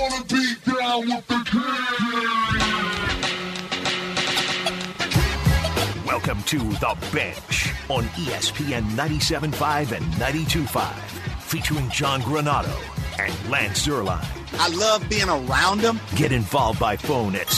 wanna be down with the king. Welcome to The Bench on ESPN 97.5 and 92.5, featuring John Granado and Lance Zierlein. I love being around them. Get involved by phone at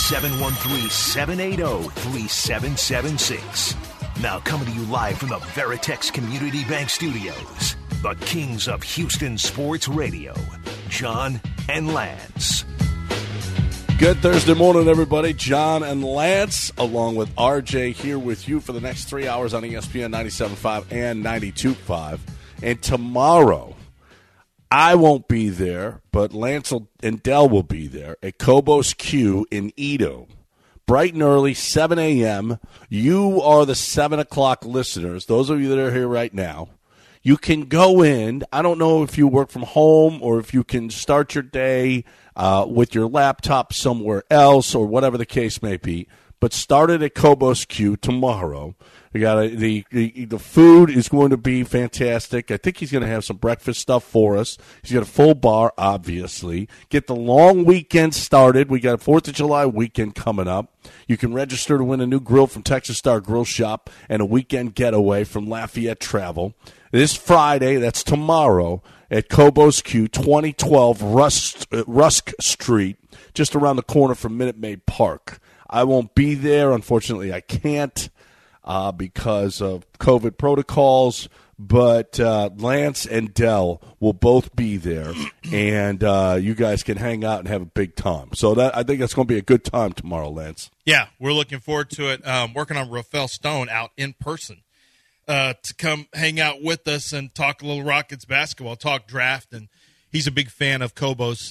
713-780-3776. Now coming to you live from the Veritex Community Bank Studios, the kings of Houston sports radio, John and Lance. Good Thursday morning, everybody. John and Lance, along with RJ, here with you for the next 3 hours on ESPN 97.5 and 92.5. And tomorrow, I won't be there, but Lance and Dell will be there at Cobos Q in Edo. Bright and early, 7 a.m. You are the 7 o'clock listeners, those of you that are here right now. You can go in. I don't know if you work from home or if you can start your day with your laptop somewhere else or whatever the case may be, but start it at Cobos Q tomorrow. We got the food is going to be fantastic. I think he's going to have some breakfast stuff for us. He's got a full bar, obviously. Get the long weekend started. We got a 4th of July weekend coming up. You can register to win a new grill from Texas Star Grill Shop and a weekend getaway from Lafayette Travel. This Friday, that's tomorrow, at Cobos Q, 2012 Rusk Street, just around the corner from Minute Maid Park. I won't be there. Unfortunately, I can't. Because of COVID protocols, but Lance and Dell will both be there, and you guys can hang out and have a big time. So I think that's going to be a good time tomorrow, Lance. Yeah, we're looking forward to it. Working on Rafael Stone out in person to come hang out with us and talk a little Rockets basketball, talk draft, and he's a big fan of Cobos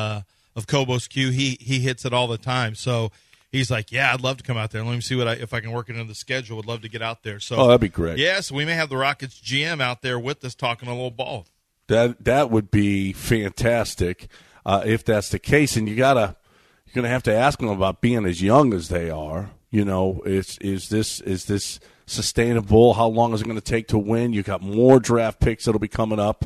Q. He hits it all the time, so. He's like, yeah, I'd love to come out there. Let me see if I can work it into the schedule. Would love to get out there. So, that'd be great. Yeah, so we may have the Rockets GM out there with us talking a little ball. That would be fantastic if that's the case. And you're going to have to ask them about being as young as they are. You know, is this sustainable? How long is it going to take to win? You got more draft picks that'll be coming up.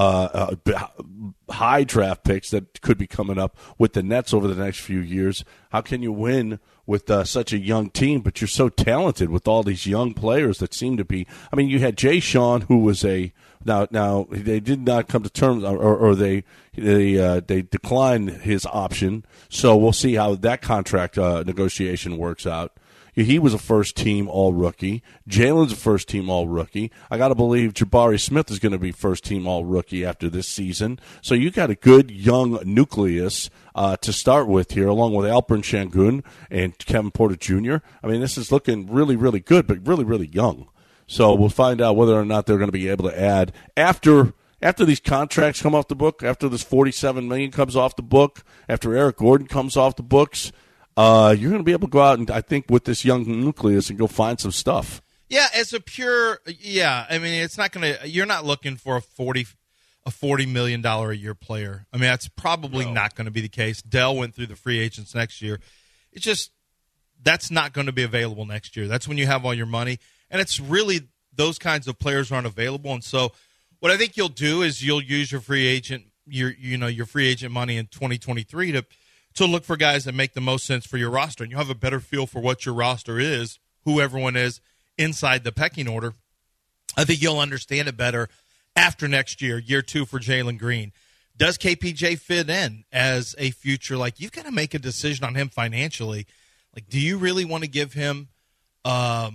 High draft picks that could be coming up with the Nets over the next few years. How can you win with such a young team? But you're so talented with all these young players that seem to be. I mean, you had Jay Sean, who was now they did not come to terms, or they declined his option. So we'll see how that contract negotiation works out. He was a first-team All-Rookie. Jalen's a first-team All-Rookie. I got to believe Jabari Smith is going to be first-team All-Rookie after this season. So you got a good young nucleus to start with here, along with Alperen Sengun and Kevin Porter Jr. I mean, this is looking really, really good, but really, really young. So we'll find out whether or not they're going to be able to add after these contracts come off the book, after this $47 million comes off the book, after Eric Gordon comes off the books. You're going to be able to go out and, I think, with this young nucleus and go find some stuff. Yeah, as a pure, I mean, it's not going to, you're not looking for a $40 million a year player. I mean, that's probably not going to be the case. Dell went through the free agents next year. It's just, that's not going to be available next year. That's when you have all your money. And it's really, those kinds of players aren't available. And so what I think you'll do is you'll use your free agent, your free agent money in 2023 to look for guys that make the most sense for your roster. And you'll have a better feel for what your roster is, who everyone is inside the pecking order. I think you'll understand it better after next year, year 2 for Jalen Green. Does KPJ fit in as a future? Like, you've got to make a decision on him financially. Like, do you really want to give him a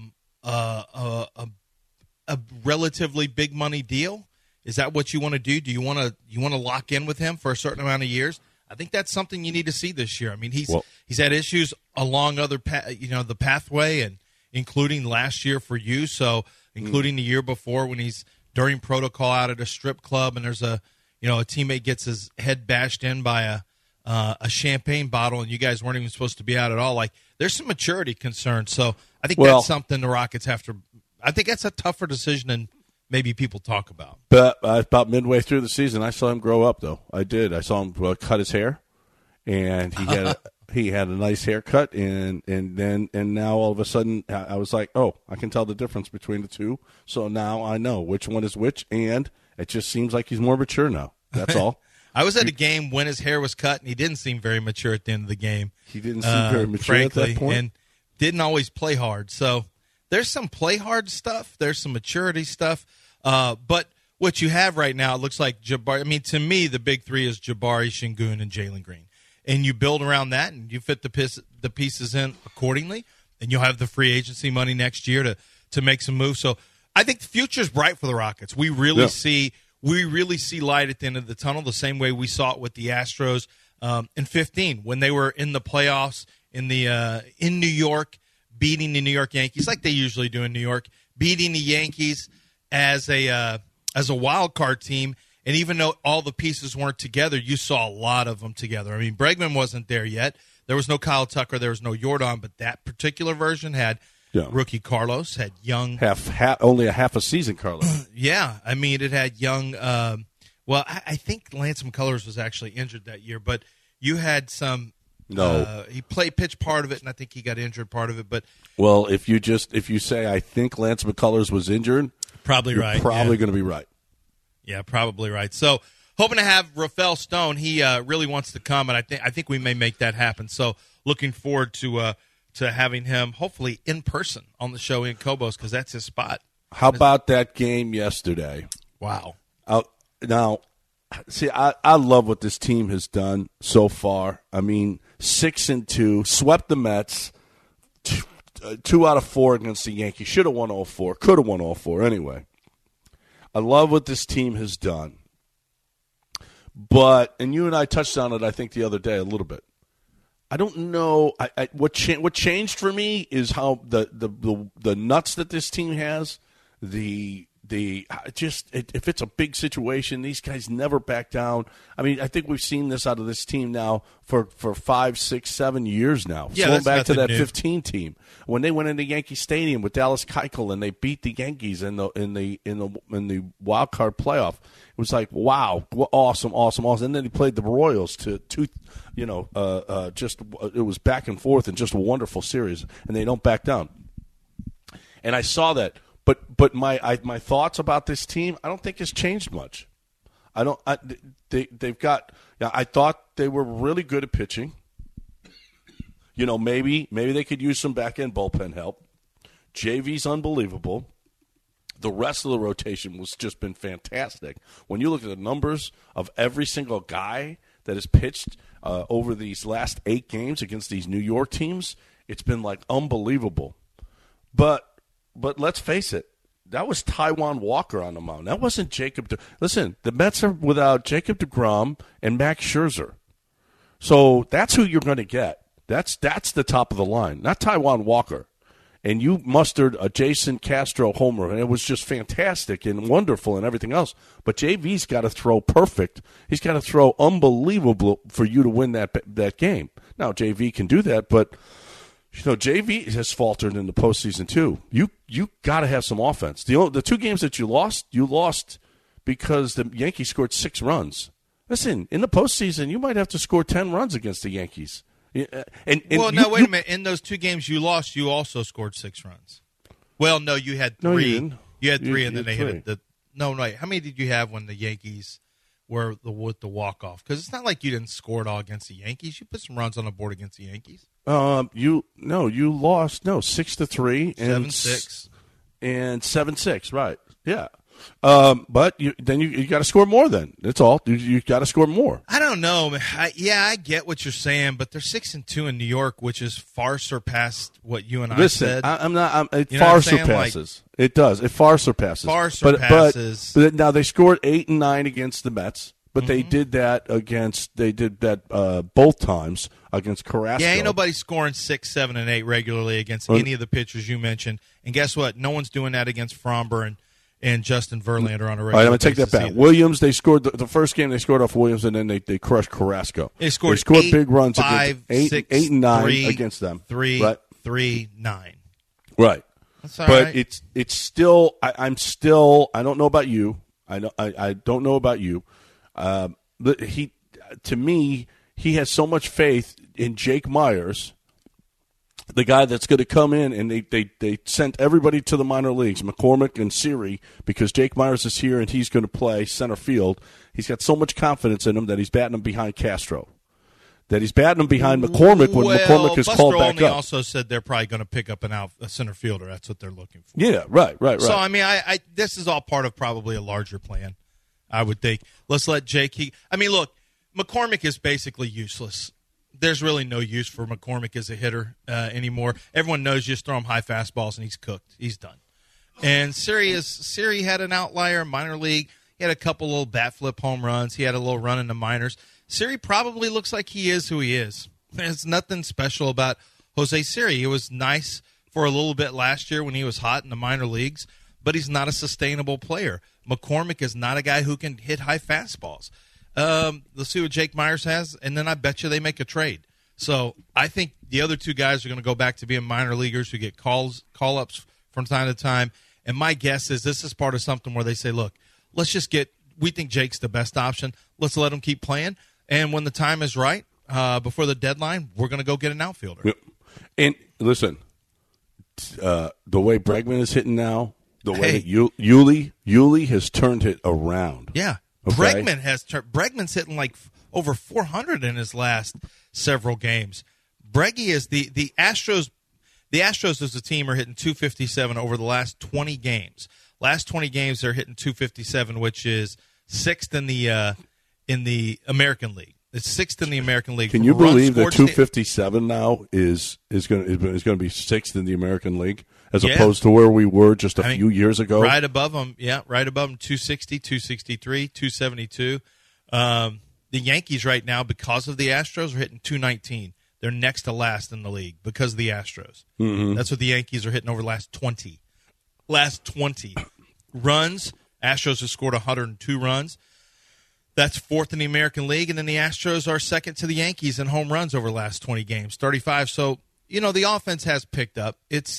relatively big money deal? Is that what you want to do? Do you want to lock in with him for a certain amount of years? I think that's something you need to see this year. I mean, he's had issues along other the pathway, and including last year for you. So including the year before when he's during protocol out at a strip club, and there's a teammate gets his head bashed in by a champagne bottle, and you guys weren't even supposed to be out at all. Like, there's some maturity concerns. So I think that's something the Rockets have to. I think that's a tougher decision than maybe people talk about. But about midway through the season, I saw him grow up, though. I did. I saw him cut his hair, and he had a nice haircut, and now all of a sudden I was like, oh, I can tell the difference between the two. So now I know which one is which, and it just seems like he's more mature now. That's all. I was at a game when his hair was cut, and he didn't seem very mature at the end of the game. He didn't seem very mature frankly, at that point? and didn't always play hard. So there's some play hard stuff. There's some maturity stuff. But what you have right now, it looks like Jabari. I mean, to me, the big three is Jabari, Şengün, and Jalen Green. And you build around that, and you fit the pieces in accordingly, and you'll have the free agency money next year to make some moves. So I think the future's bright for the Rockets. We really see light at the end of the tunnel, the same way we saw it with the Astros in 15 when they were in the playoffs in New York, beating the New York Yankees like they usually do in New York, beating the Yankees as a wild card team. And even though all the pieces weren't together, you saw a lot of them together. I mean, Bregman wasn't there yet. There was no Kyle Tucker. There was no Jordan. But that particular version had rookie Carlos, had young. Only a half a season, Carlos. Yeah. I mean, it had young. I think Lance McCullers was actually injured that year. But you had some. No. He pitched part of it, and I think he got injured part of it. But well, if you say I think Lance McCullers was injured, probably you're right. Probably going to be right. Yeah, probably right. So, hoping to have Rafael Stone. He really wants to come, and I think we may make that happen. So, looking forward to having him, hopefully in person on the show in Cobos, because that's his spot. How about that game yesterday? Wow. Now, see, I love what this team has done so far. I mean, 6-2, swept the Mets, 2 out of 4 against the Yankees. Should have won all 4. Could have won all 4 anyway. I love what this team has done. But, and you and I touched on it, I think, the other day a little bit. I don't know. What changed for me is how the nuts that this team has, if it's a big situation, these guys never back down. I mean, I think we've seen this out of this team now for 5, 6, 7 years now. Yeah, going back to that new. 15 team when they went into Yankee Stadium with Dallas Keuchel and they beat the Yankees in the wild card playoff. It was like, wow, awesome. And then he played the Royals it was back and forth and just a wonderful series, and they don't back down. And I saw that. But my thoughts about this team, I don't think has changed much. They've got. I thought they were really good at pitching. You know, maybe they could use some back end bullpen help. JV's unbelievable. The rest of the rotation was just been fantastic. When you look at the numbers of every single guy that has pitched over these last 8 games against these New York teams, it's been like unbelievable. But let's face it, that was Taijuan Walker on the mound. That wasn't Jacob. Listen, the Mets are without Jacob deGrom and Max Scherzer. So that's who you're going to get. That's the top of the line, not Taijuan Walker. And you mustered a Jason Castro homer, and it was just fantastic and wonderful and everything else. But JV's got to throw perfect. He's got to throw unbelievable for you to win that game. Now, JV can do that, but JV has faltered in the postseason too. You got to have some offense. The 2 games that you lost because the Yankees scored 6 runs. Listen, in the postseason, you might have to score 10 runs against the Yankees. Wait a minute. In those 2 games you lost, you also scored 6 runs. Well, no, you had 3. No, you didn't. You had 3, and then they 3. hit it. No, how many did you have when the Yankees were with the walk-off? Because it's not like you didn't score it all against the Yankees. You put some runs on the board against the Yankees. You lost 6-3 and 7-6 and 7-6, right? Yeah. But you got to score more. Then that's all. You got to score more. I don't know. I get what you're saying, but they're 6-2 in New York, which is far surpassed what you and I said. It far surpasses. It does. It far surpasses. Far surpasses. But now they scored 8 and 9 against the Mets. But they did that both times against Carrasco. Yeah, ain't nobody scoring 6, 7, and 8 regularly against any of the pitchers you mentioned. And guess what? No one's doing that against Fromber and Justin Verlander on a regular basis. All right, I'm going to take that back. Either. Williams, they scored the first game. They scored off Williams, and then they crushed Carrasco. They scored 8, big runs 5, against 8 and 9 3, against them. 3, right? 3, 9. Right. That's all but right. it's still. I'm still. I don't know about you. I don't know about you. But to me, he has so much faith in Jake Myers the guy that's going to come in, and they sent everybody to the minor leagues, McCormick and Siri, because Jake Myers is here and he's going to play center field. He's got so much confidence in him that he's batting him behind Castro. That he's batting him behind McCormick when McCormick is called back up. Buster Olney also said they're probably going to pick up a center fielder. That's what they're looking for. Yeah, right. So, I mean, I this is all part of probably a larger plan, I would think. Let's let Jake look, McCormick is basically useless. There's really no use for McCormick as a hitter anymore. Everyone knows you just throw him high fastballs and he's cooked. He's done. And Siri had an outlier in minor league. He had a couple little bat flip home runs. He had a little run in the minors. Siri probably looks like he is who he is. There's nothing special about Jose Siri. He was nice for a little bit last year when he was hot in the minor leagues, but he's not a sustainable player. McCormick is not a guy who can hit high fastballs. Let's see what Jake Myers has, and then I bet you they make a trade. So I think the other two guys are going to go back to being minor leaguers who get call-ups from time to time. And my guess is this is part of something where they say, look, we think Jake's the best option. Let's let him keep playing. And when the time is right, before the deadline, we're going to go get an outfielder. Yep. And listen, the way Bregman is hitting now, the way that Yuli has turned it around. Yeah. Okay. Bregman's hitting like over 400 in his last several games. Breggy is the Astros. The Astros as a team are hitting 257 over the last 20 games. Last 20 games they're hitting 257, which is sixth in the American League. It's sixth in the American League. Can you believe that 257 now is going to be sixth in the American League as opposed to where we were just a few years ago? Right above them, 260, 263, 272. The Yankees right now, because of the Astros, are hitting 219. They're next to last in the league because of the Astros. Mm-hmm. That's what the Yankees are hitting over the last 20. Last 20 runs, Astros have scored 102 runs. That's fourth in the American League, and then the Astros are second to the Yankees in home runs over the last 20 games, 35. So, the offense has picked up.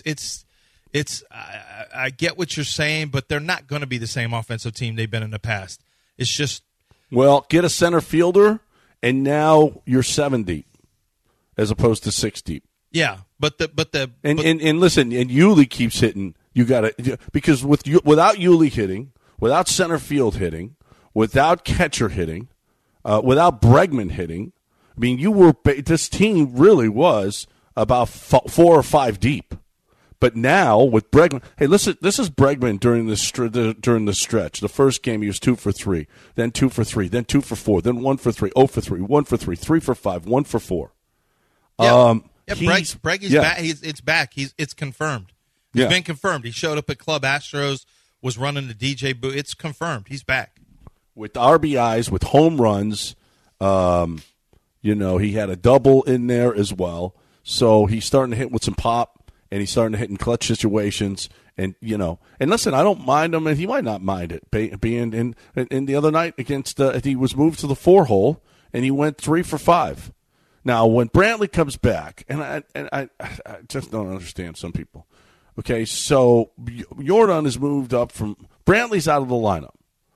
I get what you're saying, but they're not going to be the same offensive team they've been in the past. It's just get a center fielder, and now you're 7 deep as opposed to 6 deep. Yeah, but listen, and Yuli keeps hitting. You got to because without Yuli hitting, without center field hitting, without catcher hitting, without Bregman hitting, I mean, this team really was about 4 or 5 deep. But now with Bregman, hey, listen, this is Bregman during the stretch. The first game he was 2 for 3, then 2 for 3, then 2 for 4, then 1 for 3, 0 for 3, 1 for 3, 3 for 5, 1 for 4. Breggy's back. It's back. It's confirmed. It's been confirmed. He showed up at Club Astros, was running the DJ booth. It's confirmed. He's back. With RBIs, with home runs, he had a double in there as well. So he's starting to hit with some pop, and he's starting to hit in clutch situations. And listen, I don't mind him, and he might not mind it being in the other night against. He was moved to the 4 hole, and he went 3 for 5. Now, when Brantley comes back, and I just don't understand some people. Okay, so Jordan is moved up from Brantley's out of the lineup.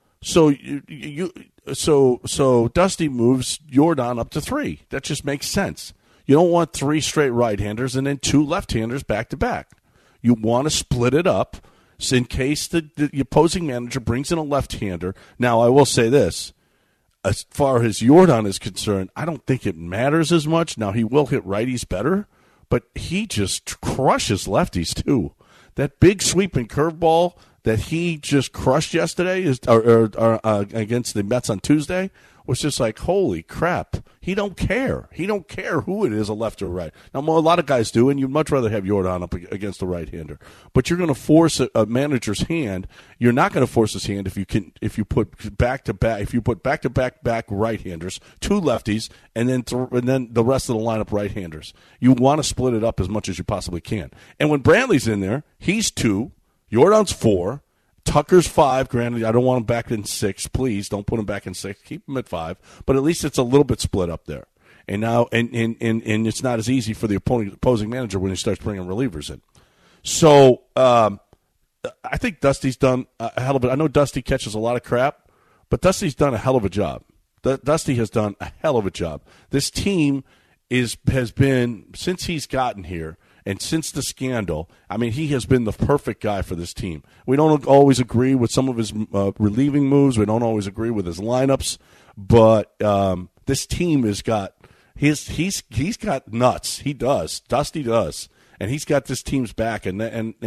So Dusty moves Jordan up to 3. That just makes sense. You don't want 3 straight right-handers and then 2 left-handers back-to-back. You want to split it up in case the opposing manager brings in a left-hander. Now, I will say this. As far as Jordan is concerned, I don't think it matters as much. Now, he will hit righties better, but he just crushes lefties, too. That big sweeping curveball that he just crushed yesterday against the Mets on Tuesday was just like, holy crap. He don't care. He don't care who it is, a left or right. Now, a lot of guys do, and you'd much rather have Jordan up against the right-hander. But you're going to force a manager's hand. You're not going to force his hand if you put back-to-back right-handers, 2 lefties, and then the rest of the lineup right-handers. You want to split it up as much as you possibly can. And when Brantley's in there, he's 2, Jordan's 4, Tucker's 5. Granted, I don't want him back in 6. Please don't put him back in 6. Keep him at 5. But at least it's a little bit split up there. And now, and it's not as easy for the opposing manager when he starts bringing relievers in. So I think Dusty's done a hell of it. I know Dusty catches a lot of crap, but Dusty's done a hell of a job. Dusty has done a hell of a job. This team has been, since he's gotten here, And since the scandal, I mean, he has been the perfect guy for this team. We don't always agree with some of his relieving moves. We don't always agree with his lineups. But this team has got he's got nuts. He does. Dusty does. And he's got this team's back, and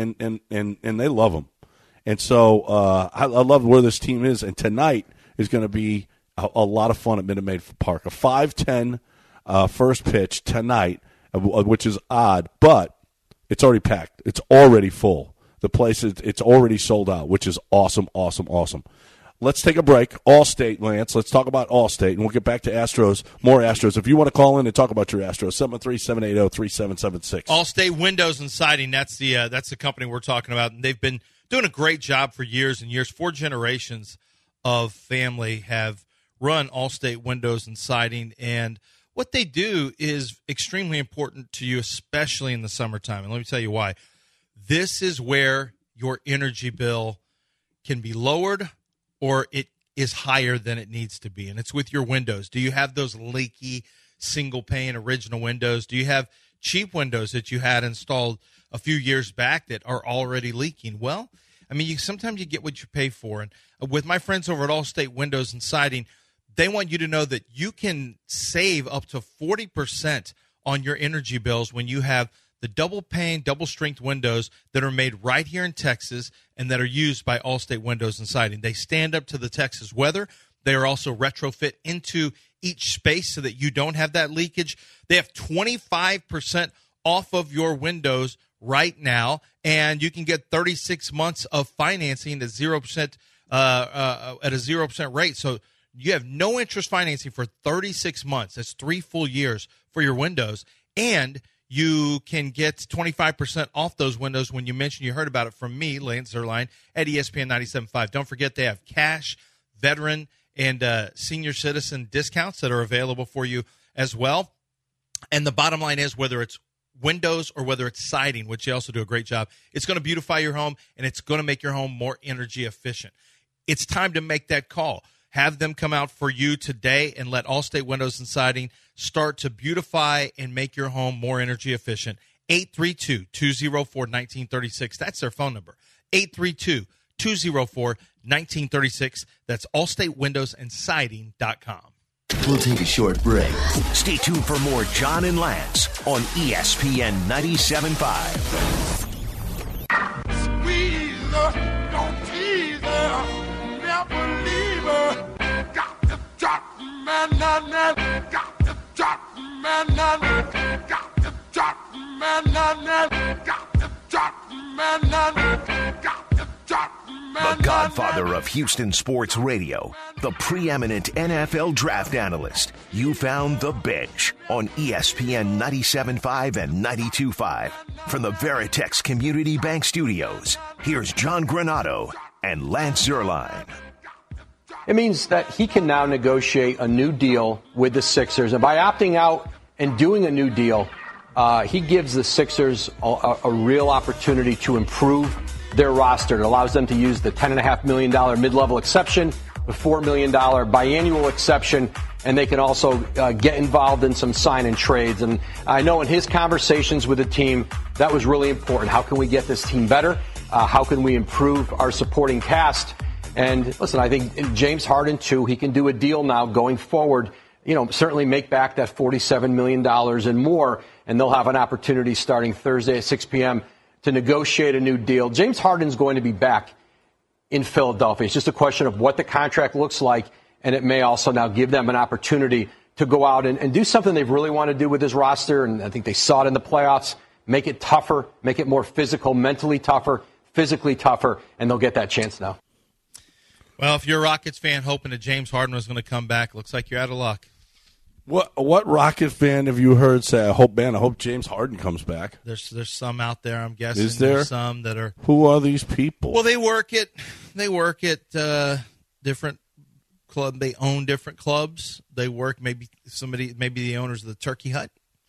they love him. And so I love where this team is. And tonight is going to be a lot of fun at Minute Maid Park. A 5:10 first pitch tonight, which is odd, but it's already packed. It's already full. The place it's already sold out, which is awesome, awesome, awesome. Let's take a break. Allstate, Lance. Let's talk about Allstate, and we'll get back to Astros, more Astros. If you want to call in and talk about your Astros, 713-780-3776. Allstate Windows and Siding, that's the company we're talking about, and they've been doing a great job for years and years. 4 generations of family have run Allstate Windows and Siding, and what they do is extremely important to you, especially in the summertime, and let me tell you why. This is where your energy bill can be lowered or it is higher than it needs to be, and it's with your windows. Do you have those leaky single-pane original windows? Do you have cheap windows that you had installed a few years back that are already leaking? Well, I mean, sometimes you get what you pay for, and with my friends over at Allstate Windows and Siding, they want you to know that you can save up to 40% on your energy bills when you have the double-pane, double-strength windows that are made right here in Texas and that are used by Allstate Windows and Siding. They stand up to the Texas weather. They are also retrofit into each space so that you don't have that leakage. They have 25% off of your windows right now, and you can get 36 months of financing at 0% at a 0% rate. So you have no interest financing for 36 months. That's 3 full years for your windows, and you can get 25% off those windows when you mention you heard about it from me, Lance Zierlein, at ESPN 97.5. Don't forget they have cash, veteran, and senior citizen discounts that are available for you as well. And the bottom line is, whether it's windows or whether it's siding, which they also do a great job, it's going to beautify your home, and it's going to make your home more energy efficient. It's time to make that call. Have them come out for you today and let Allstate Windows and Siding start to beautify and make your home more energy efficient. 832-204-1936. That's their phone number. 832-204-1936. That's AllstateWindowsandSiding.com. We'll take a short break. Stay tuned for more John and Lance on ESPN 97.5. Squeeze, don't tease her, never leave her. Got to drop, man, got to drop, man, got to drop, man, got to drop, man, got to drop. The godfather of Houston sports radio, the preeminent NFL draft analyst. You found The Bench on ESPN 97.5 and 92.5. From the Veritex Community Bank Studios, here's John Granato and Lance Zierlein. It means that he can now negotiate a new deal with the Sixers. And by opting out and doing a new deal, he gives the Sixers a real opportunity to improve their roster. It allows them to use the $10.5 million mid-level exception, the $4 million biannual exception, and they can also get involved in some sign-and trades. And I know in his conversations with the team, that was really important. How can we get this team better? How can we improve our supporting cast? And listen, I think James Harden, too, he can do a deal now going forward, certainly make back that $47 million and more, and they'll have an opportunity starting Thursday at 6 p.m. to negotiate a new deal. James Harden's going to be back in Philadelphia. It's just a question of what the contract looks like, and it may also now give them an opportunity to go out and do something they've really want to do with this roster, and I think they saw it in the playoffs, make it tougher, make it more physical, mentally tougher, physically tougher, and they'll get that chance now. Well, if you're a Rockets fan hoping that James Harden was going to come back, looks like you're out of luck. What Rocket fan have you heard say, I hope James Harden comes back? There's some out there, I'm guessing. Is there? There's some that are. Who are these people? Well, they work at different club. They own different clubs. They work maybe the owners of the Turkey Hut,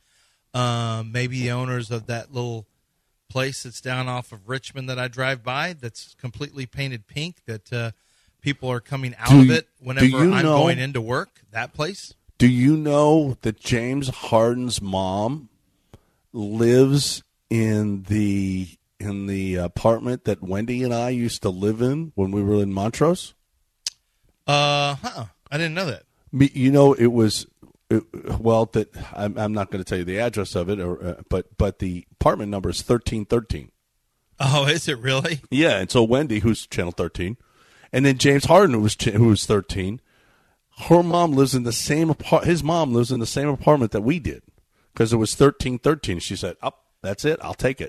maybe the owners of that little place that's down off of Richmond that I drive by that's completely painted pink that people are coming out of it whenever I'm going into work, that place. Do you know that James Harden's mom lives in the apartment that Wendy and I used to live in when we were in Montrose? I didn't know that. It was that I'm not going to tell you the address of it, but the apartment number is 1313. Oh, is it really? Yeah, and so Wendy, who's channel 13, and then James Harden, who was 13. Her mom lives in the same his mom lives in the same apartment that we did because it was 1313. She said, "Oh, that's it. I'll take it."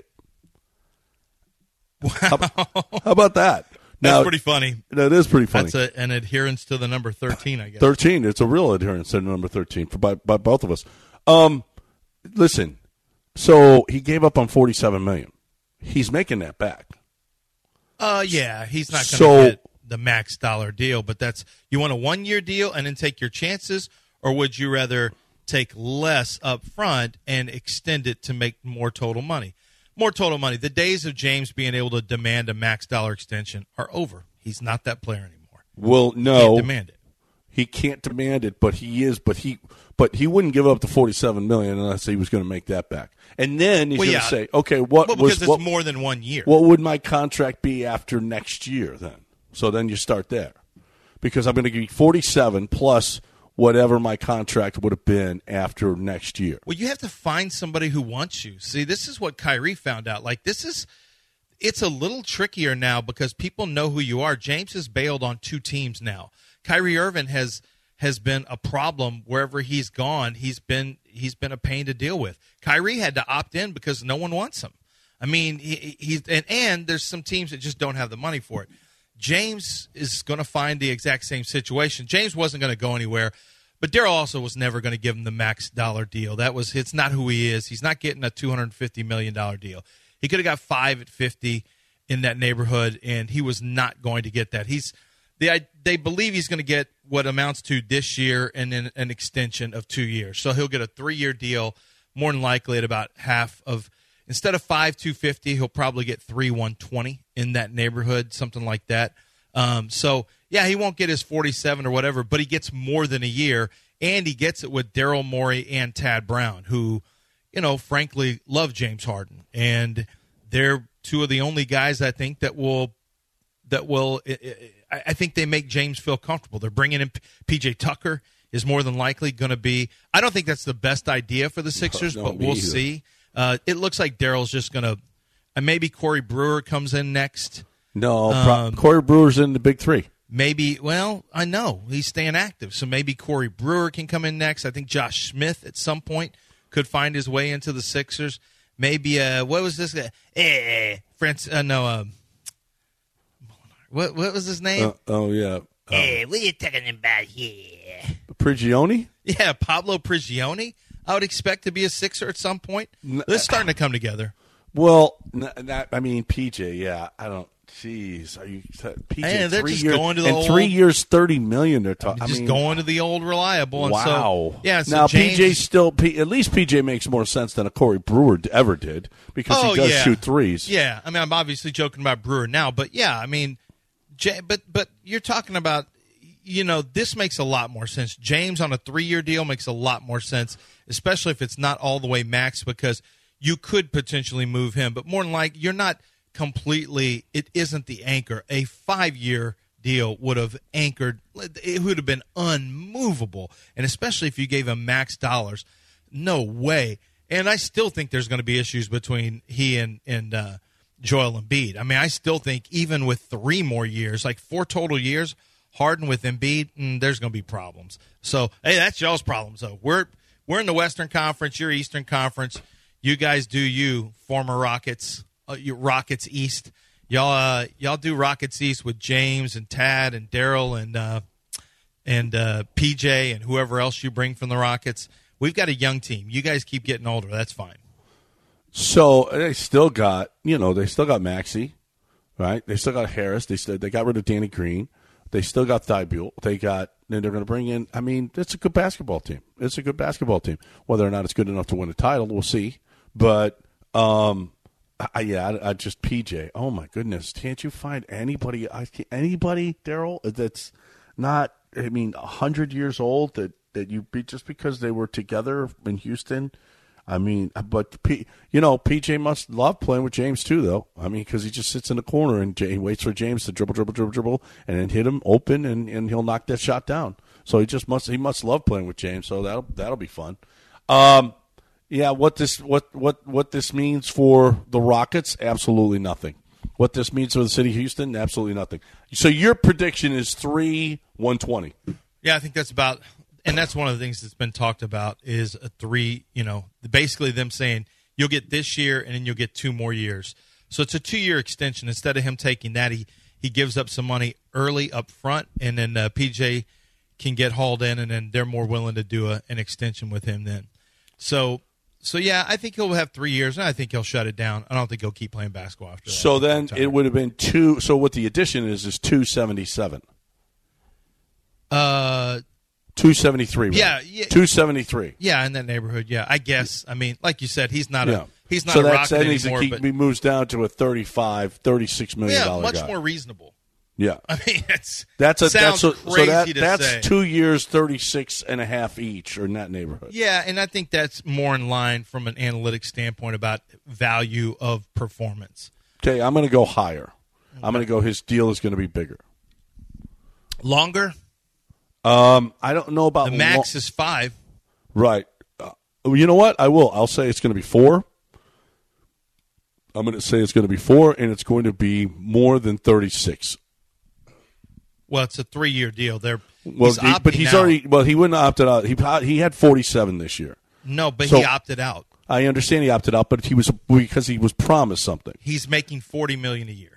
Wow. How about that? That's pretty funny. That is pretty funny. That's an adherence to the number 13, I guess. 13. It's a real adherence to the number 13 by both of us. Listen, so he gave up on $47 million. He's making that back. Yeah, he's not going to get the max dollar deal, but you want a 1-year deal and then take your chances, or would you rather take less up front and extend it to make more total money? More total money. The days of James being able to demand a max dollar extension are over. He's not that player anymore. Well, no. He can't demand it. He can't demand it, but he is. But he wouldn't give up the $47 million unless he was going to make that back. And then he's going to say, okay, because it's more than 1 year. What would my contract be after next year then? So then you start there, because I'm going to give you 47 plus whatever my contract would have been after next year. Well, you have to find somebody who wants you. See, this is what Kyrie found out. It's a little trickier now because people know who you are. James has bailed on 2 teams now. Kyrie Irving has been a problem wherever he's gone. He's been a pain to deal with. Kyrie had to opt in because no one wants him. I mean, and there's some teams that just don't have the money for it. James is going to find the exact same situation. James wasn't going to go anywhere, but Daryl also was never going to give him the max dollar deal. It's not who he is. He's not getting a $250 million deal. He could have got 5 at 50 in that neighborhood, and he was not going to get that. They believe he's going to get what amounts to this year and then an extension of 2 years. So he'll get a 3-year deal, more than likely at about half of. Instead of 5,250, he'll probably get 3,120 in that neighborhood, something like that. So he won't get his 47 or whatever, but he gets more than a year, and he gets it with Daryl Morey and Tad Brown, who, frankly, love James Harden, and they're 2 of the only guys I think that will. I think they make James feel comfortable. They're bringing in P.J. Tucker is more than likely going to be. I don't think that's the best idea for the Sixers, but we'll see. It looks like Daryl's just going to maybe Corey Brewer comes in next. No, Corey Brewer's in the big 3. Maybe, I know. He's staying active, so maybe Corey Brewer can come in next. I think Josh Smith at some point could find his way into the Sixers. Maybe, what was this guy? What was his name? Yeah. Hey, what are you talking about here? Prigioni? Yeah, Pablo Prigioni. I would expect to be a Sixer at some point. It's starting to come together. Well, PJ, yeah. I don't. Jeez, are you PJ? Man, they're 3 just years, going to the and old, 3 years, $30 million. They're talking. Going to the old reliable. Wow. And so, now James, PJ still. At least PJ makes more sense than a Corey Brewer ever did because he does shoot threes. Yeah, I'm obviously joking about Brewer now, but but you're talking about. This makes a lot more sense. James on a 3-year deal makes a lot more sense, especially if it's not all the way max, because you could potentially move him. But more than likely, you're not completely – it isn't the anchor. A 5-year deal would have anchored – it would have been unmovable, and especially if you gave him max dollars. No way. And I still think there's going to be issues between he and Joel Embiid. I mean, I still think even with 3 more years, like 4 total years – Harden with Embiid, there's going to be problems. So, hey, that's y'all's problem. So we're in the Western Conference. You're Eastern Conference. You guys do you, former Rockets, Rockets East. Y'all do Rockets East with James and Tad and Daryl and PJ and whoever else you bring from the Rockets. We've got a young team. You guys keep getting older. That's fine. So they still got Maxey, right? They still got Harris. They got rid of Danny Green. They still got Thibault. Then they're going to bring in. I mean, it's a good basketball team. Whether or not it's good enough to win a title, we'll see. But I just PJ. Oh my goodness, can't you find anybody, Daryl, that's not? 100 years old that you be just because they were together in Houston. I mean, but PJ must love playing with James too, though. I mean, because he just sits in the corner and he waits for James to dribble, and then hit him open, and he'll knock that shot down. So he must love playing with James. So that'll be fun. Yeah, what this means for the Rockets? Absolutely nothing. What this means for the city of Houston? Absolutely nothing. So your prediction is 3-120. Yeah, I think that's about. And that's one of the things that's been talked about is a 3, basically them saying you'll get this year and then you'll get 2 more years. So it's a 2-year extension. Instead of him taking that, he gives up some money early up front, and then PJ can get hauled in, and then they're more willing to do an extension with him then. So yeah, I think he'll have 3 years, and I think he'll shut it down. I don't think he'll keep playing basketball after that. So then it would have been 2. So what the addition is 277. 273. Right? Yeah, 273. Yeah, in that neighborhood. Yeah, I guess. I mean, like you said, he's not a so Rocket anymore. He moves down to a $36 million guy. Much more reasonable. Yeah, I mean, that's crazy to say. 2 years, 36.5 each, or in that neighborhood. Yeah, and I think that's more in line from an analytic standpoint about value of performance. Okay, I'm going to go higher. I'm going to go. His deal is going to be bigger, longer. I don't know about the max is 5. Right. You know what? I'll say it's going to be 4. I'm going to say it's going to be 4, and it's going to be more than 36. Well, it's a 3-year deal. He wouldn't have opted out. He had 47 this year. No, but he opted out. I understand he opted out, but because he was promised something. He's making $40 million a year.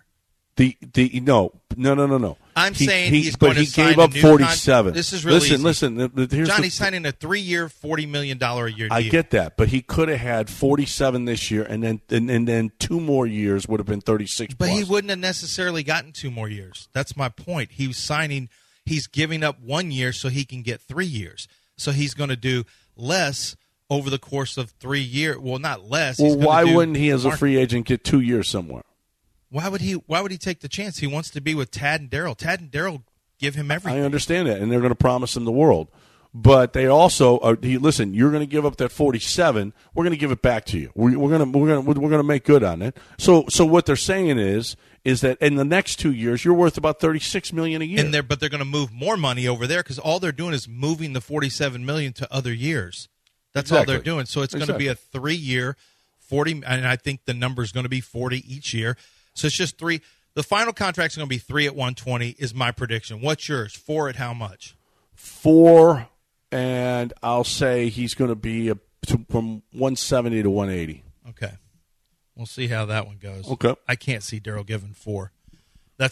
No. I'm saying he's going to sign gave up a new 47. This is really listen. Johnny's signing a 3-year, $40 million a year deal. I get that, but he could have had 47 this year, and then 2 more years would have been 36. But plus. he wouldn't have necessarily gotten 2 more years. That's my point. He's giving up 1 year so he can get 3 years. So he's going to do less over the course of 3 years. Well, not less. Well, why wouldn't he, as a free agent, get 2 years somewhere? Why would he take the chance? He wants to be with Tad and Daryl. Tad and Daryl give him everything. I understand that, and they're going to promise him the world. But they also listen. You're going to give up that 47. We're going to give it back to you. We're going to make good on it. So what they're saying is that in the next 2 years you're worth about $36 million a year. But they're going to move more money over there because all they're doing is moving the $47 million to other years. That's all they're doing. So it's going to be a 3-year, 40, and I think the number is going to be 40 each year. So it's just 3. The final contract is going to be 3 at 120 is my prediction. What's yours? 4 at how much? 4, and I'll say he's going to be from 170 to 180. Okay. We'll see how that one goes. Okay. I can't see Daryl giving 4. That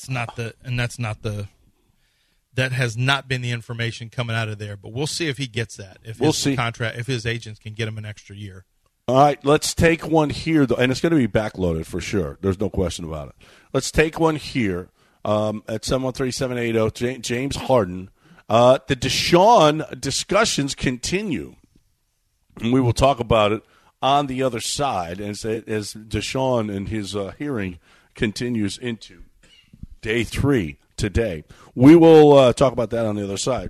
has not been the information coming out of there, but we'll see if he gets that. If his agents can get him an extra year. All right, let's take one here, though, and it's going to be backloaded for sure. There's no question about it. Let's take one here at 713-780, James Harden. The Deshaun discussions continue, and we will talk about it on the other side as Deshaun and his hearing continues into day 3 today. We will talk about that on the other side.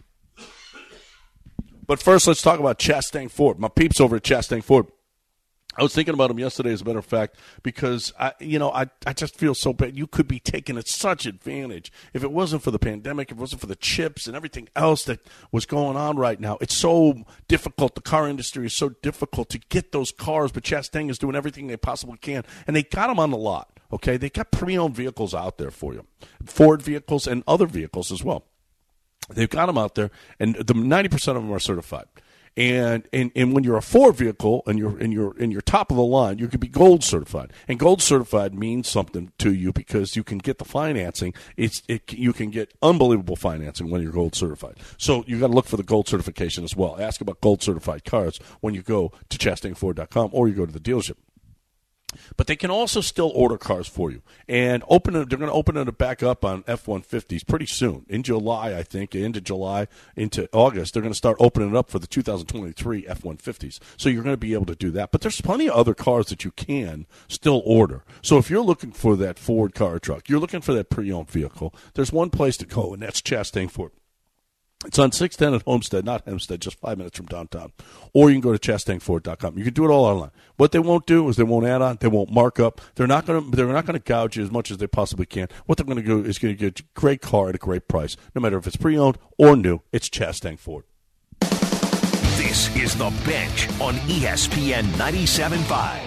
But first, let's talk about Chastang Ford. My peeps over at Chastang Ford. I was thinking about him yesterday, as a matter of fact, because I just feel so bad. You could be taking such advantage if it wasn't for the pandemic, if it wasn't for the chips and everything else that was going on right now. It's so difficult. The car industry is so difficult to get those cars, but Chastang is doing everything they possibly can, and they got them on the lot. Okay, they got pre-owned vehicles out there for you, Ford vehicles and other vehicles as well. They've got them out there, and 90% of them are certified. And when you're a Ford vehicle and you're top of the line, you could be gold certified. And gold certified means something to you because you can get the financing. You can get unbelievable financing when you're gold certified. So you got to look for the gold certification as well. Ask about gold certified cars when you go to ChastangFord.com or you go to the dealership. But they can also still order cars for you. And they're going to open it back up on F-150s pretty soon. In July, I think, into July, into August, they're going to start opening it up for the 2023 F-150s. So you're going to be able to do that. But there's plenty of other cars that you can still order. So if you're looking for that Ford car or truck, you're looking for that pre-owned vehicle, there's one place to go, and that's Chastang Ford. It's on 610 at Homestead, not Hempstead, just 5 minutes from downtown. Or you can go to chastangford.com. You can do it all online. What they won't do is they won't add on, they won't mark up. They're not going to gouge you as much as they possibly can. What they're going to do is going to get a great car at a great price. No matter if it's pre-owned or new, it's Chastang Ford. This is The Bench on ESPN 97.5.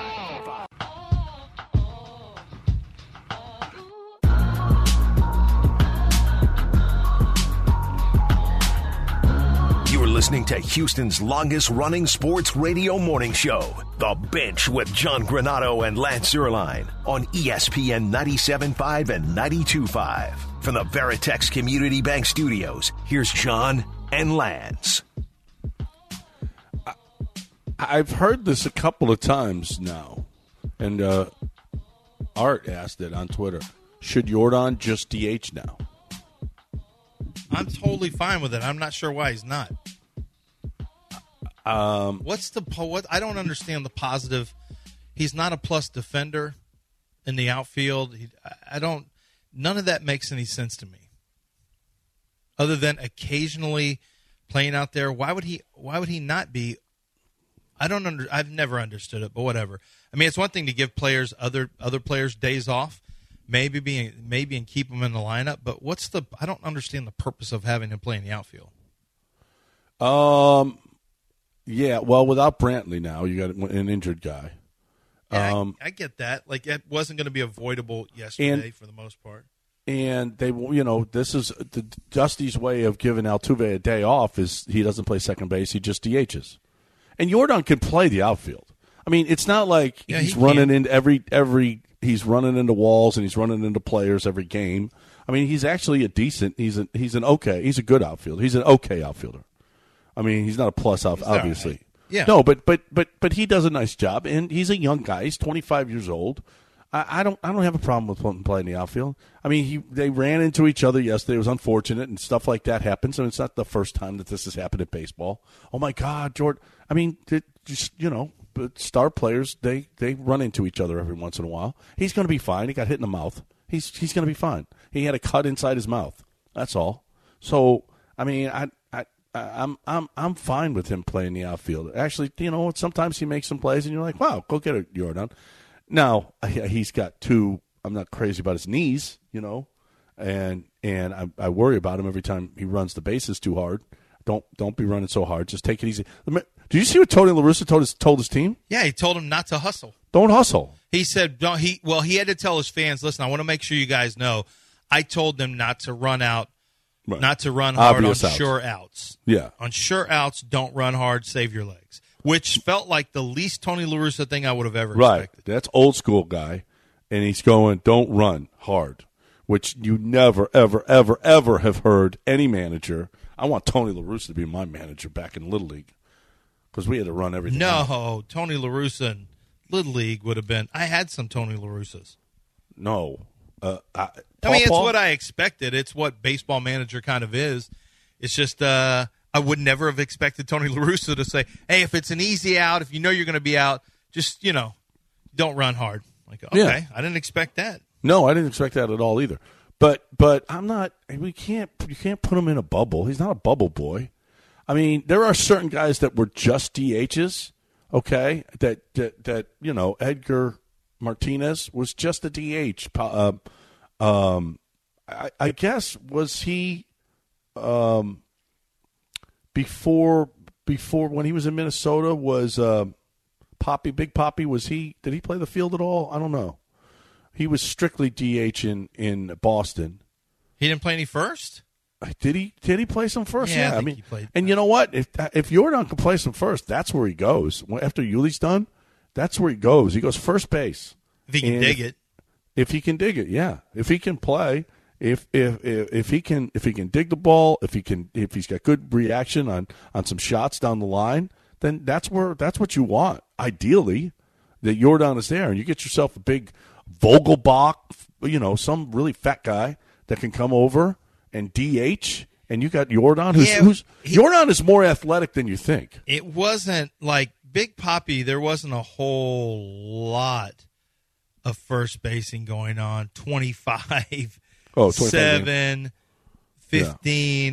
You're listening to Houston's longest-running sports radio morning show, The Bench with John Granato and Lance Zierlein on ESPN 97.5 and 92.5. From the Veritex Community Bank Studios, here's John and Lance. I've heard this a couple of times now, and Art asked it on Twitter. Should Jordan just DH now? I'm totally fine with it. I'm not sure why he's not. What? I don't understand the positive. He's not a plus defender in the outfield. None of that makes any sense to me. Other than occasionally playing out there, why would he not be? I've never understood it, but whatever. I mean, it's one thing to give players other players days off, maybe and keep them in the lineup. But I don't understand the purpose of having him play in the outfield. Yeah. Well, without Brantley now, you got an injured guy. Yeah, I get that. Like, it wasn't going to be avoidable yesterday for the most part. And they, this is Dusty's way of giving Altuve a day off. Is he doesn't play second base, he just DHs. And Jordan can play the outfield. I mean, it's not like he's running into he's running into walls and he's running into players every game. I mean, he's actually he's a good outfielder. He's an okay outfielder. I mean, he's not a plus obviously. Right. Yeah. No, but he does a nice job, and he's a young guy. He's 25 years old. I don't have a problem with him playing the outfield. I mean, they ran into each other yesterday. It was unfortunate, and stuff like that happens. And it's not the first time that this has happened in baseball. Oh my God, Jordan! I mean, star players they run into each other every once in a while. He's going to be fine. He got hit in the mouth. He's going to be fine. He had a cut inside his mouth. That's all. So I mean, I'm fine with him playing the outfield. Actually, sometimes he makes some plays, and you're like, wow, go get it, Jordan. Now, he's got I'm not crazy about his knees, and I worry about him every time he runs the bases too hard. Don't be running so hard. Just take it easy. Did you see what Tony La Russa told his team? Yeah, he told him not to hustle. Don't hustle. He said, he had to tell his fans, listen, I want to make sure you guys know, I told them not to run out, right, not to run hard Obvious on outs. Sure outs. Yeah. On sure outs, don't run hard, save your legs. Which felt like the least Tony La Russa thing I would have ever expected. That's old school guy, and he's going, don't run hard, which you never, ever, ever, ever have heard any manager. I want Tony La Russa to be my manager back in Little League because we had to run everything. No, Tony La Russa in Little League would have been – I had some Tony La Russas. No. I mean, it's what I expected. It's what baseball manager kind of is. It's just I would never have expected Tony La Russa to say, hey, if it's an easy out, if you know you're going to be out, just, don't run hard. Like, okay, yeah. I didn't expect that. No, I didn't expect that at all either. But I'm not – you can't put him in a bubble. He's not a bubble boy. I mean, there are certain guys that were just DHs, okay, that Edgar Martinez was just a DH. I guess, was he before when he was in Minnesota, was Big Poppy, did he play the field at all? I don't know. He was strictly DH in Boston. He didn't play any first? Did he play some first? Yeah, I mean, he played. And you know what? If Jordan can play some first, that's where he goes. After Yuli's done, that's where he goes. He goes first base. If he can dig it. If he can dig it, yeah. If he can play, if he can dig the ball, if he's got good reaction on some shots down the line, then that's what you want. Ideally, that Jordan is there, and you get yourself a big Vogelbach, some really fat guy that can come over and DH, and you got Jordan, Jordan is more athletic than you think. It wasn't like Big Poppy. There wasn't a whole lot of first basing going on. 25, 7, 15,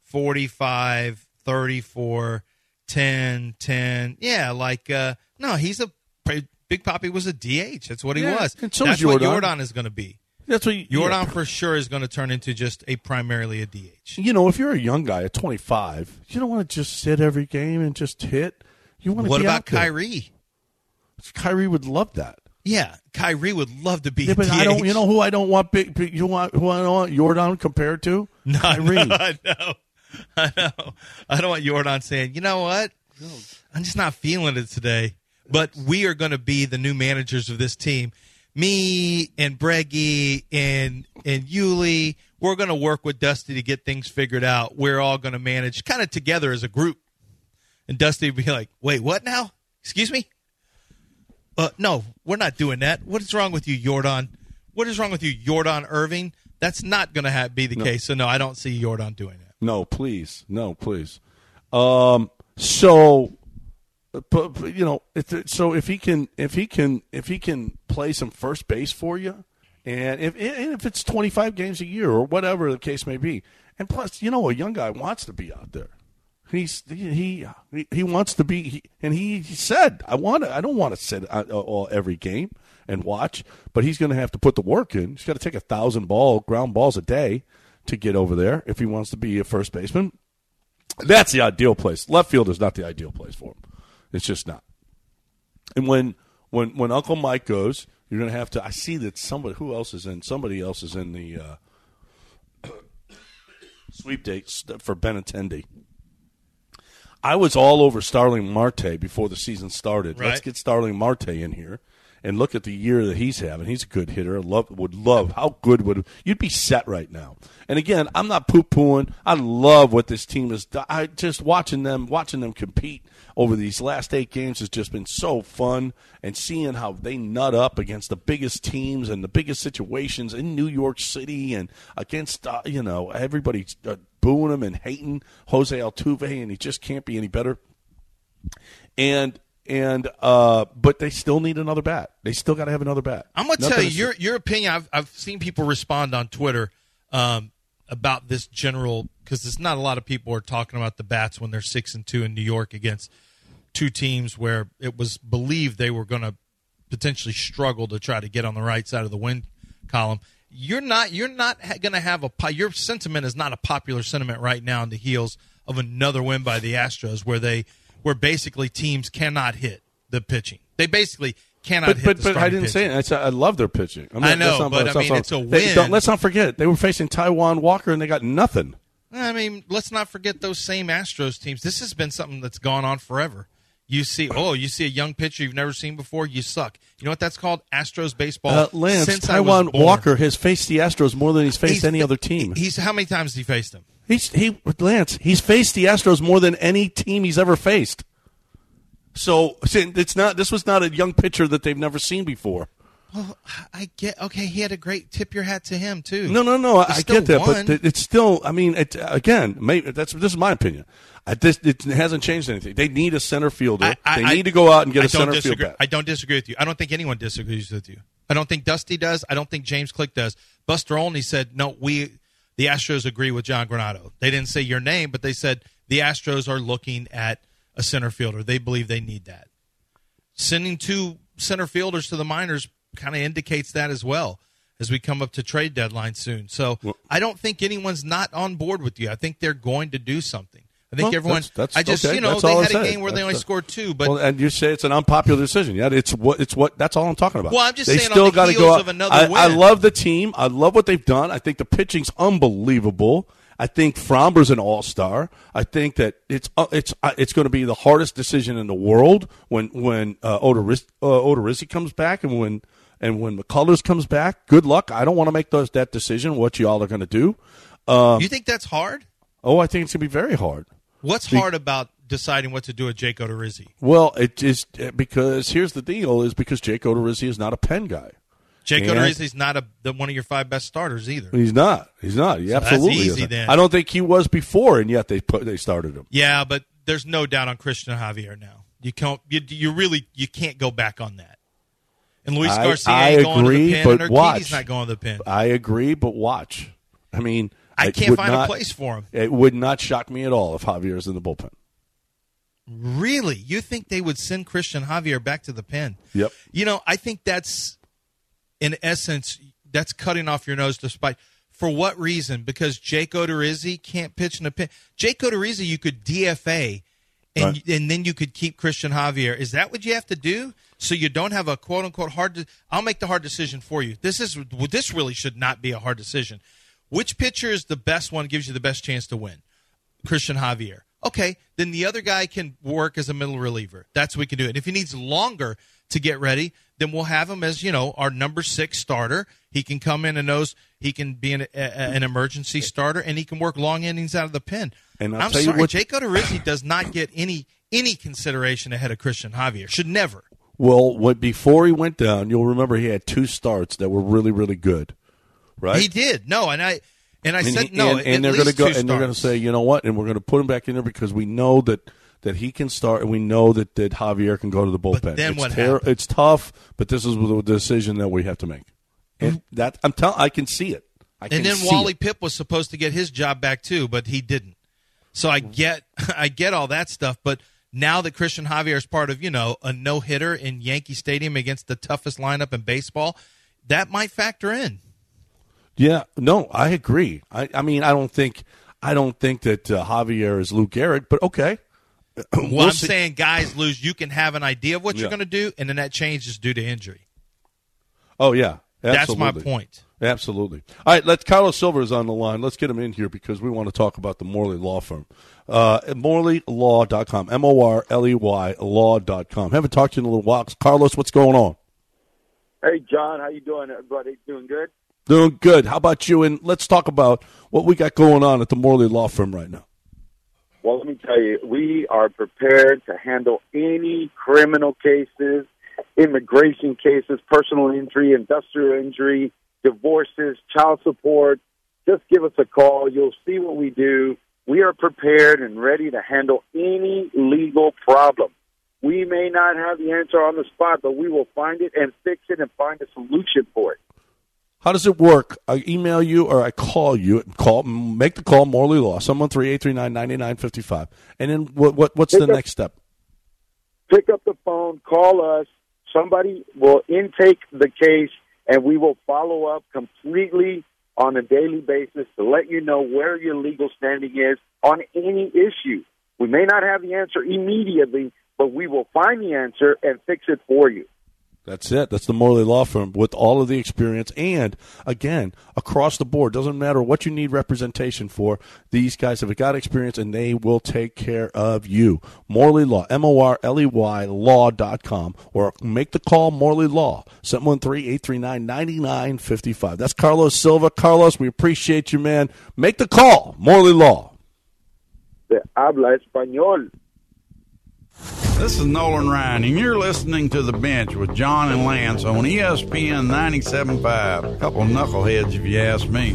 45, 34, 10, 10. Yeah, no, he's Big Papi was a DH. That's what he was. And so That's what Jordan is going to be. That's what Jordan for sure is going to turn into just primarily a DH. If you're a young guy at 25, you don't want to just sit every game and just hit. You want to What be about out there. Kyrie? Kyrie would love that. Yeah, Kyrie would love to be a but DH. I don't. You know who I don't want who I don't want Jordan compared to? No, Kyrie. I know. I don't want Jordan saying, you know what? I'm just not feeling it today. But we are going to be the new managers of this team. Me and Breggy and Yuli, we're going to work with Dusty to get things figured out. We're all going to manage kind of together as a group. And Dusty would be like, wait, what now? Excuse me? No, we're not doing that. What is wrong with you, Jordan? What is wrong with you, Jordan Irving? That's not going to be the case. So, no, I don't see Jordan doing that. No, please. So if he can play some first base for you, and if it's 25 games a year or whatever the case may be, and plus, a young guy wants to be out there. He wants to be, and he said, I don't want to sit every game and watch, but he's going to have to put the work in. He's got to take 1,000 ground balls a day to get over there if he wants to be a first baseman. That's the ideal place. Left field is not the ideal place for him. It's just not. And when Uncle Mike goes, you're going to have to. I see that somebody else is in the sweepstakes for Benintendi. I was all over Starling Marte before the season started. Right. Let's get Starling Marte in here and look at the year that he's having. He's a good hitter. Would love how good you'd be set right now. And again, I'm not poo-pooing. I love what this team has done. I just watching them compete over these last 8 games has just been so fun, and seeing how they nut up against the biggest teams and the biggest situations in New York City and against everybody booing him and hating Jose Altuve, and he just can't be any better. But they still need another bat. They still got to have another bat. I'm going to tell you your opinion. I've seen people respond on Twitter about this general, because there's not a lot of people are talking about the bats when they're 6-2 in New York against 2 teams where it was believed they were going to potentially struggle to try to get on the right side of the win column. You're not going to have your sentiment is not a popular sentiment right now on the heels of another win by the Astros where basically teams cannot hit the pitching. They basically cannot hit the starting But I didn't pitching. say it. I love their pitching. I know, but it's a win. Let's not forget, they were facing Taijuan Walker, and they got nothing. I mean, let's not forget those same Astros teams. This has been something that's gone on forever. You see a young pitcher you've never seen before, you suck. You know what that's called? Astros baseball. Lance, since Taijuan Walker has faced the Astros more than he's faced any other team. How many times has he faced them? He's faced the Astros more than any team he's ever faced. So this was not a young pitcher that they've never seen before. Well, I get he had a great tip your hat to him too. No, I get that, but it's still. I mean, this is my opinion. It hasn't changed anything. They need a center fielder. They need to go out and get a center field bat. I don't disagree with you. I don't think anyone disagrees with you. I don't think Dusty does. I don't think James Click does. Buster Olney said, no, the Astros agree with John Granado. They didn't say your name, but they said the Astros are looking at a center fielder. They believe they need that. Sending 2 center fielders to the minors kind of indicates that as well as we come up to trade deadline soon. So I don't think anyone's not on board with you. I think they're going to do something. I think everyone. They had a game where they only scored 2, but and you say it's an unpopular decision. Yeah, it's what. That's all I'm talking about. Well, I'm just they saying still on the gotta heels go out. of another win. I love the team. I love what they've done. I think the pitching's unbelievable. I think Framber's an all-star. I think that it's going to be the hardest decision in the world when Odorizzi comes back and when McCullers comes back. Good luck. I don't want to make that decision. What y'all are going to do? You think that's hard? Oh, I think it's going to be very hard. What's hard about deciding what to do with Jake Odorizzi? Well, it is because here's the deal: is because Jake Odorizzi is not a pen guy. Jake Odorizzi's not one of your 5 best starters either. He's not. He absolutely that's easy, isn't. then. I don't think he was before, and yet they started him. Yeah, but there's no doubt on Christian Javier now. You can't go back on that. And Luis Garcia ain't going to the pen, and Urquidy's not going to the pen. I agree, but watch. I mean, I can't find a place for him. It would not shock me at all if Javier's in the bullpen. Really? You think they would send Christian Javier back to the pen? Yep. I think that's, in essence, that's cutting off your nose to spite. For what reason? Because Jake Odorizzi can't pitch in a pen. Jake Odorizzi, you could DFA, and then you could keep Christian Javier. Is that what you have to do? So you don't have a quote-unquote I'll make the hard decision for you. This really should not be a hard decision. Which pitcher is the best one, gives you the best chance to win? Christian Javier. Okay, then the other guy can work as a middle reliever. That's what we can do. And if he needs longer to get ready, then we'll have him as, our number 6 starter. He can come in and knows he can be an emergency starter, and he can work long innings out of the pen. And I'm sorry, Jake Odorizzi does not get any consideration ahead of Christian Javier. Should never. Well, before he went down, you'll remember he had 2 starts that were really, really good, right? He did. No, and I said no. And they're going to go, and they're going to starts. say, you know what? And we're going to put him back in there because we know that he can start, and we know that Javier can go to the bullpen. But then what happened? It's tough, but this is the decision that we have to make. And that I can see it. And then Wally Pipp was supposed to get his job back too, but he didn't. So I get all that stuff, but now that Christian Javier is part of, a no-hitter in Yankee Stadium against the toughest lineup in baseball, that might factor in. Yeah, no, I agree. I mean, I don't think that Javier is Lou Gehrig, but okay. Well, I'm saying guys lose. You can have an idea of what you're going to do, and then that change is due to injury. Oh, yeah. Absolutely. That's my point. Absolutely. All right, Carlos Silva is on the line. Let's get him in here because we want to talk about the Morley Law Firm. MorleyLaw.com, MORLEY law.com. Haven't talked to you in a little while. Carlos, what's going on? Hey, John. How you doing, everybody? Doing good? Doing good. How about you? And let's talk about what we got going on at the Morley Law Firm right now. Well, let me tell you, we are prepared to handle any criminal cases, immigration cases, personal injury, industrial injury, divorces, child support. Just give us a call. You'll see what we do. We are prepared and ready to handle any legal problem. We may not have the answer on the spot, but we will find it and fix it and find a solution for it. How does it work? I email you or I call you. Make the call, Morley Law, 713-839-9955. And then what's the next step? Pick up the phone, call us. Somebody will intake the case, and we will follow up completely on a daily basis to let you know where your legal standing is on any issue. We may not have the answer immediately, but we will find the answer and fix it for you. That's it. That's the Morley Law Firm with all of the experience. And, again, across the board, doesn't matter what you need representation for, these guys have got experience, and they will take care of you. Morley Law, MORLEY law.com, or make the call, Morley Law, 713-839-9955. That's Carlos Silva. Carlos, we appreciate you, man. Make the call, Morley Law. Habla español. This is Nolan Ryan, and you're listening to The Bench with John and Lance on ESPN 97.5. A couple of knuckleheads, if you ask me.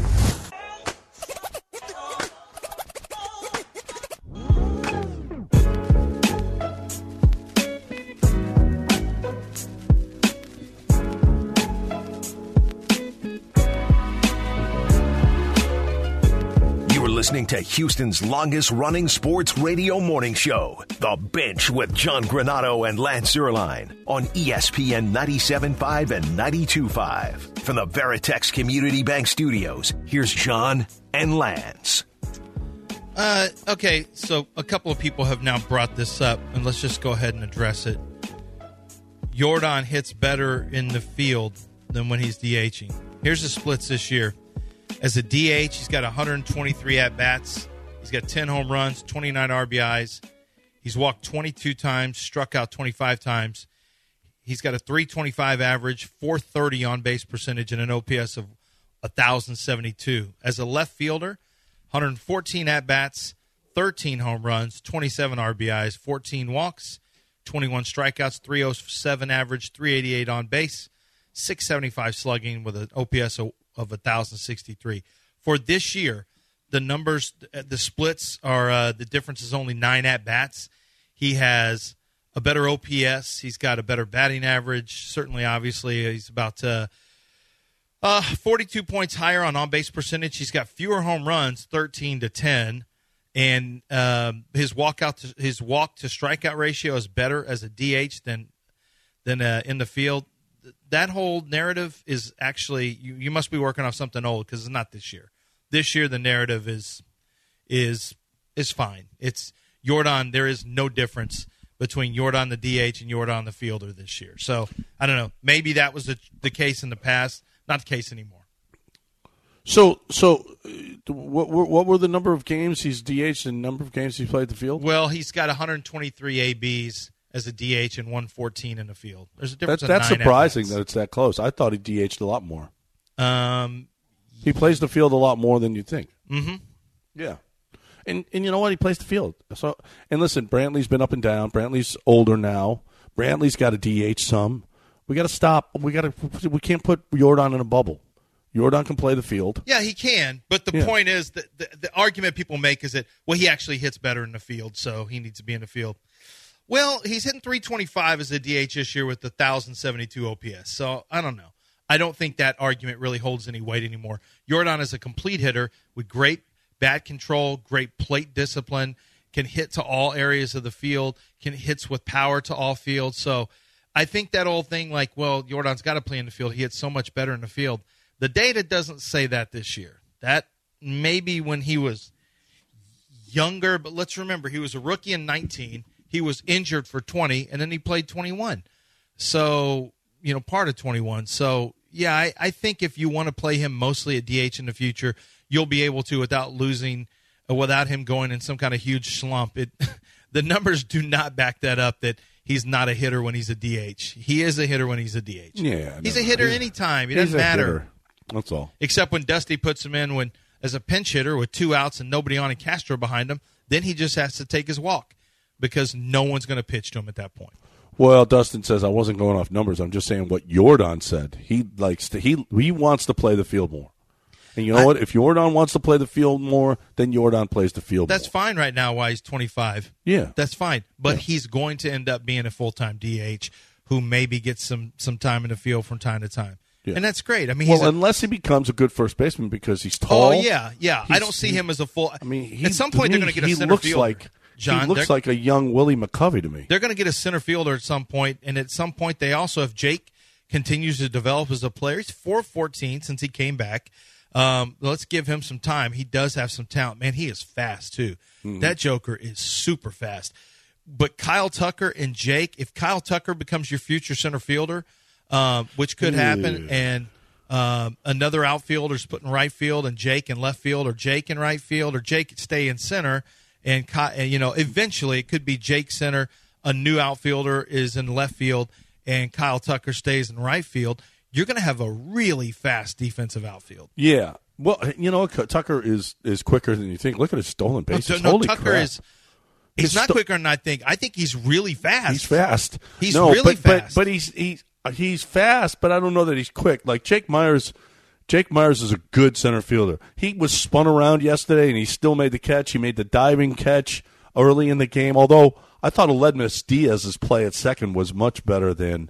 Listening to Houston's longest-running sports radio morning show, The Bench with John Granado and Lance Zierlein on ESPN 97.5 and 92.5. From the Veritex Community Bank Studios, here's John and Lance. Okay, so a couple of people have now brought this up, and let's just go ahead and address it. Yordan hits better in the field than when he's DHing. Here's the splits this year. As a DH, he's got 123 at-bats. He's got 10 home runs, 29 RBIs. He's walked 22 times, struck out 25 times. He's got a .325 average, .430 on-base percentage, and an OPS of 1,072. As a left fielder, 114 at-bats, 13 home runs, 27 RBIs, 14 walks, 21 strikeouts, .307 average, .388 on base, .675 slugging with an OPS of 1,063. For this year, the numbers, the splits are the difference is only 9 at-bats. He has a better OPS. He's got a better batting average. Certainly, obviously, he's about 42 points higher on base percentage. He's got fewer home runs, 13-10, and his walk to strikeout ratio is better as a DH than in the field. That whole narrative is actually you must be working off something old because it's not this year. This year the narrative is fine. It's Yordan. There is no difference between Yordan the DH and Yordan the fielder this year. So I don't know. Maybe that was the case in the past. Not the case anymore. So what were the number of games he's DH and number of games he played the field? Well, he's got 123 ABs as a DH and 114 in the field. There's a difference. That's surprising that it's that close. I thought he DH'd a lot more. He plays the field a lot more than you think. Mm-hmm. Yeah. And you know what? He plays the field. So and listen, Brantley's been up and down. Brantley's older now. Brantley's got to DH some. We got to stop. We can't put Yordan in a bubble. Yordan can play the field. Yeah, he can. But the point is that the argument people make is that he actually hits better in the field, so he needs to be in the field. Well, he's hitting 325 as a DH this year with 1,072 OPS. So I don't know. I don't think that argument really holds any weight anymore. Yordan is a complete hitter with great bat control, great plate discipline, can hit to all areas of the field, can hits with power to all fields. So I think that old thing like, Yordan's got to play in the field. He hits so much better in the field. The data doesn't say that this year. That maybe when he was younger, but let's remember he was a rookie in 19. He was injured for 20, and then he played 21. So, part of 21. So, yeah, I think if you want to play him mostly at DH in the future, you'll be able to without him going in some kind of huge slump. The numbers do not back that up that he's not a hitter when he's a DH. He is a hitter when he's a DH. Yeah, he's a hitter anytime. It doesn't matter. Hitter. That's all. Except when Dusty puts him in as a pinch hitter with 2 outs and nobody on and Castro behind him, then he just has to take his walk because no one's going to pitch to him at that point. Well, Dustin says I wasn't going off numbers. I'm just saying what Yordan said. He wants to play the field more. And you know what? If Yordan wants to play the field more, then Yordan plays the field more. That's fine right now while he's 25. Yeah. That's fine. But he's going to end up being a full-time DH who maybe gets some time in the field from time to time. Yeah. And that's great. I mean, unless he becomes a good first baseman because he's tall. Oh, yeah. I don't see him as a full – I mean, at some point they're going to get a center fielder. John, he looks like a young Willie McCovey to me. They're going to get a center fielder at some point, and at some point they also, if Jake continues to develop as a player, he's 4'14" since he came back. Let's give him some time. He does have some talent. Man, he is fast, too. Mm-hmm. That Joker is super fast. But Kyle Tucker and Jake, if Kyle Tucker becomes your future center fielder, which could happen, and another outfielder's put in right field and Jake in left field, or Jake in right field, or Jake stay in center, and eventually it could be Jake center, a new outfielder is in left field, and Kyle Tucker stays in right field, you're going to have a really fast defensive outfield. Yeah. Well, Tucker is quicker than you think. Look at his stolen bases. Holy crap. He's not quicker than I think. I think he's really fast. He's fast. He's really fast. But he's fast, but I don't know that he's quick. Like Jake Myers is a good center fielder. He was spun around yesterday, and he still made the catch. He made the diving catch early in the game, although I thought Aledmus Diaz's play at second was much better than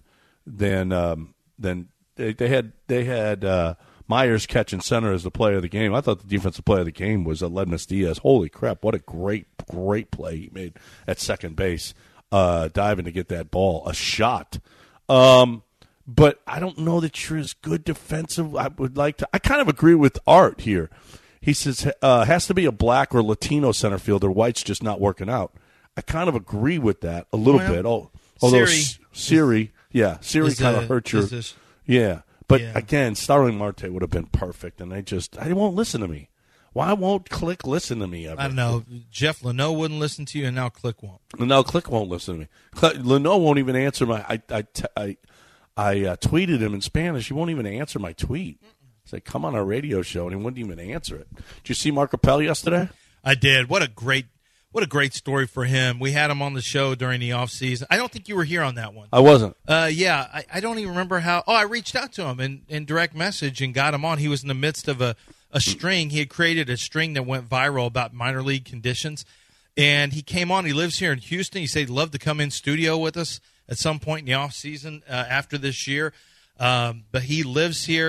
they had Myers catching center as the player of the game. I thought the defensive player of the game was Aledmus Diaz. Holy crap, what a great play he made at second base, diving to get that ball, a shot. But I don't know that you're as good defensive. I kind of agree with Art here. He says has to be a black or Latino center fielder. White's just not working out. I kind of agree with that a little bit. Although Siri kind of hurt your. But again, Starling Marte would have been perfect, and they won't listen to me. Why won't Click listen to me ever? I don't know. Jeff Leno wouldn't listen to you, and now Click won't. Now Click won't listen to me. Leno won't even answer my. I tweeted him in Spanish. He won't even answer my tweet. I said, "Come on our radio show," and he wouldn't even answer it. Did you see Mark Appel yesterday? I did. What a great story for him. We had him on the show during the off season. I don't think you were here on that one. I wasn't. I don't even remember how. Oh, I reached out to him in direct message and got him on. He was in the midst of a string. He had created a string that went viral about minor league conditions, and he came on. He lives here in Houston. He said he'd love to come in studio with us at some point in the off season after this year. But he lives here,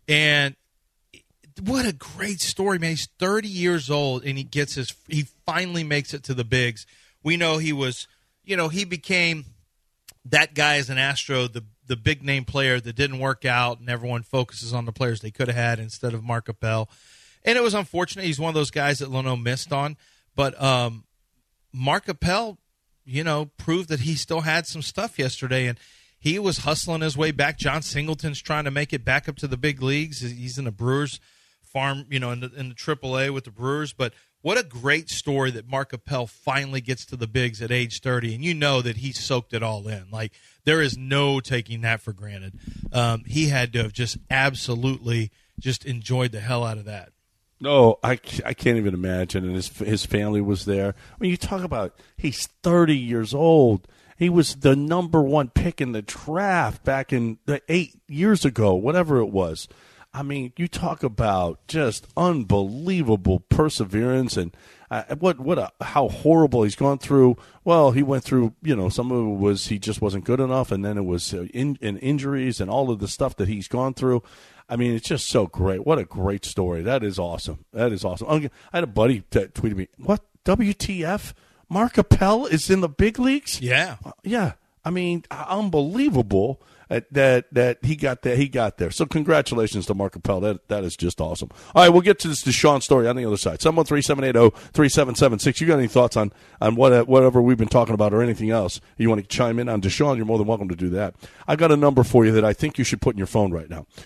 And what a great story, man. He's 30 years old, and he finally makes it to the bigs. We know he was, he became that guy as an Astro, the big-name player that didn't work out, and everyone focuses on the players they could have had instead of Mark Appel. And it was unfortunate. He's one of those guys that Leno missed on. But Mark Appel, proved that he still had some stuff yesterday, and he was hustling his way back. John Singleton's trying to make it back up to the big leagues. He's in the Brewers farm, in the AAA with the Brewers. But what a great story that Mark Appel finally gets to the bigs at age 30, and you know that he soaked it all in. Like, there is no taking that for granted. He had to have just absolutely just enjoyed the hell out of that. No, I can't even imagine. And his family was there. When you talk about he's 30 years old, he was the number one pick in the draft back in 8 years ago, whatever it was. I mean, you talk about just unbelievable perseverance and how horrible he's gone through. Well, he went through, some of it was he just wasn't good enough, and then it was in injuries and all of the stuff that he's gone through. I mean, it's just so great. What a great story. That is awesome. I had a buddy that tweeted me, what, WTF? Mark Appel is in the big leagues? Yeah. Yeah. I mean, unbelievable that he got there. He got there. So congratulations to Mark Appel. That is just awesome. All right, we'll get to this Deshaun story on the other side. 713-780-3776. You got any thoughts on whatever we've been talking about or anything else? You want to chime in on Deshaun? You're more than welcome to do that. I got a number for you that I think you should put in your phone right now.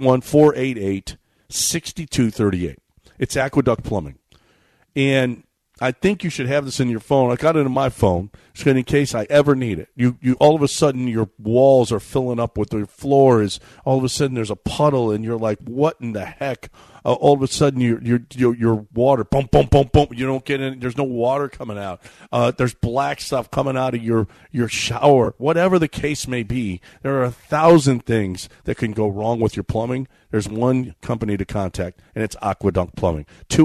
281-488-6238. It's Aqueduct Plumbing. And I think you should have this in your phone. I got it in my phone, so in case I ever need it. You all of a sudden your walls are filling up with the floor is all of a sudden there's a puddle and you're like, what in the heck? All of a sudden your water, bump, bump, bump, bump. You don't get in. There's no water coming out. There's black stuff coming out of your shower. Whatever the case may be, there are 1,000 things that can go wrong with your plumbing. There's one company to contact, and it's Aqueduct Plumbing.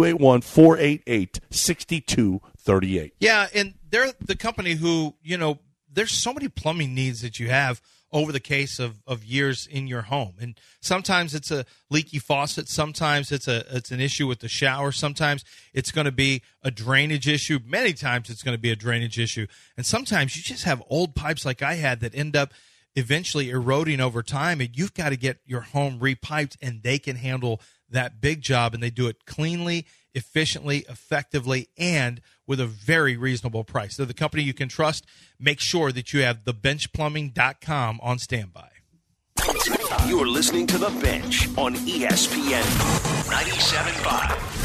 281-488-6238. Yeah, and they're the company who, there's so many plumbing needs that you have over the case of years in your home. And sometimes it's a leaky faucet. Sometimes it's an issue with the shower. Sometimes it's going to be a drainage issue. Many times it's going to be a drainage issue. And sometimes you just have old pipes like I had that end up eventually eroding over time, and you've got to get your home repiped, and they can handle that big job, and they do it cleanly, efficiently, effectively, and with a very reasonable price. They're the company you can trust. Make sure that you have thebenchplumbing.com on standby. You're listening to The Bench on ESPN 97.5.